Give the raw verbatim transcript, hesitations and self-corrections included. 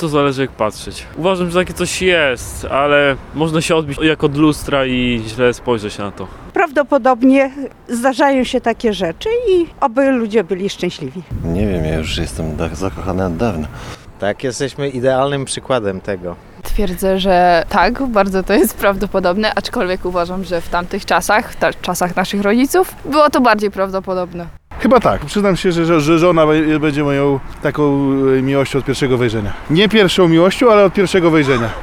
to zależy jak patrzeć. Uważam, że takie coś jest, ale można się odbić jak od lustra i źle spojrzeć na to. Prawdopodobnie zdarzają się takie rzeczy i oby ludzie byli szczęśliwi. Nie wiem, ja już jestem da- zakochany od dawna. Tak, jesteśmy idealnym przykładem tego. Twierdzę, że tak, bardzo to jest prawdopodobne, aczkolwiek uważam, że w tamtych czasach, w ta- czasach naszych rodziców, było to bardziej prawdopodobne. Chyba tak. Przyznam się, że, że żona będzie moją taką miłością od pierwszego wejrzenia. Nie pierwszą miłością, ale od pierwszego wejrzenia.